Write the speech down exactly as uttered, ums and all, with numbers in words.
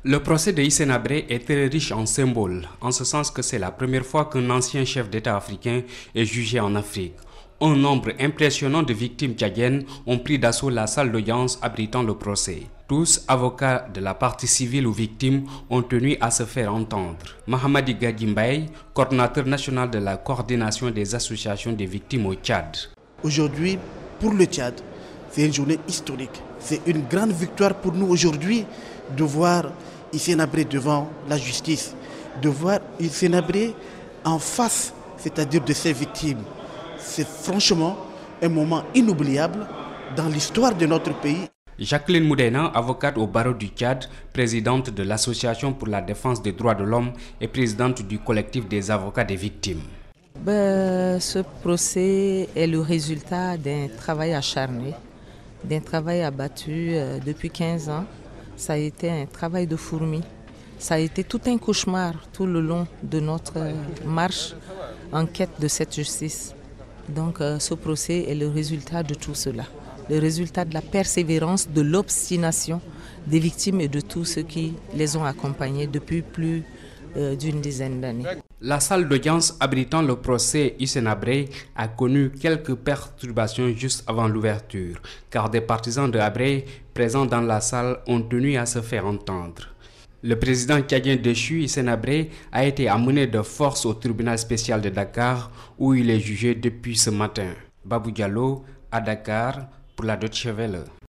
Le procès de Hissène Habré est très riche en symboles, en ce sens que c'est la première fois qu'un ancien chef d'État africain est jugé en Afrique. Un nombre impressionnant de victimes tchadiennes ont pris d'assaut la salle d'audience abritant le procès. Tous, avocats de la partie civile ou victimes, ont tenu à se faire entendre. Mahamadi Gadji Mbaye, coordinateur national de la coordination des associations des victimes au Tchad. Aujourd'hui, pour le Tchad, c'est une journée historique. C'est une grande victoire pour nous aujourd'hui de voir Hissène Habré devant la justice, de voir Hissène Habré en face, c'est-à-dire de ses victimes. C'est franchement un moment inoubliable dans l'histoire de notre pays. Jacqueline Moudena, avocate au barreau du Tchad, présidente de l'Association pour la défense des droits de l'homme et présidente du collectif des avocats des victimes. Ben, ce procès est le résultat d'un travail acharné, d'un travail abattu euh, depuis quinze ans. Ça a été un travail de fourmi. Ça a été tout un cauchemar tout le long de notre marche en quête de cette justice. Donc euh, ce procès est le résultat de tout cela, le résultat de la persévérance, de l'obstination des victimes et de tous ceux qui les ont accompagnés depuis plus euh, d'une dizaine d'années. La salle d'audience abritant le procès Hissène Habré a connu quelques perturbations juste avant l'ouverture, car des partisans de Habré présents dans la salle ont tenu à se faire entendre. Le président tchadien déchu, Hissène Habré, a été amené de force au tribunal spécial de Dakar, où il est jugé depuis ce matin. Babou Diallo, à Dakar, pour la Deutsche Welle.